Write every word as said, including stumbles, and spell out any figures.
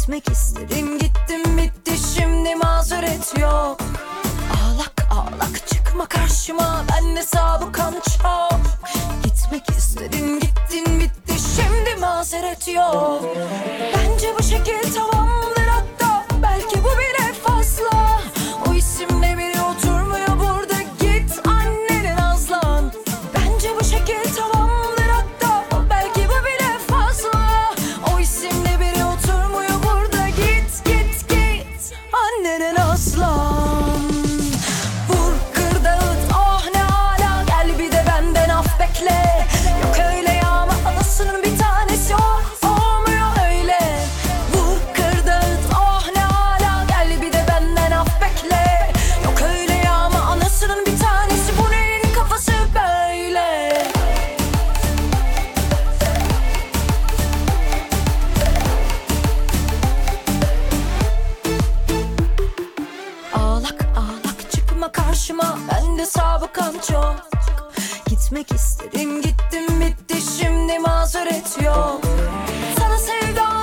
Gitmek istedim, gittim, bitti, şimdi mazeret yok. Ağlak ağlak çıkma karşıma, bende sabıkam çok. Gitmek istedim, gittin, bitti, şimdi mazeret yok. Bence bu şekil tamamdır, hatta belki bu bile fazla. O isimle biri oturmuyor burada, git anneni nazlan. Bence bu şekil tamamdır, hatta belki bu bile fazla. O isimle biri oturmuyor burada, git git git anneni nazlan. Vur kır dağıt, oh ne hala, gel bir de benden af bekle. Yok öyle ya, ama anasının bir tanesi o, olmuyor öyle. Vur kır dağıt, oh ne hala, gel bir de benden af bekle. Yok öyle ya, ama anasının bir tanesi, bu neyin kafası böyle? Ağlak ağlak çıkma karşıma, bende sabıkam çok. Gitmek istedim, gittim, bitti, şimdi mazeret yok. Sana sevdam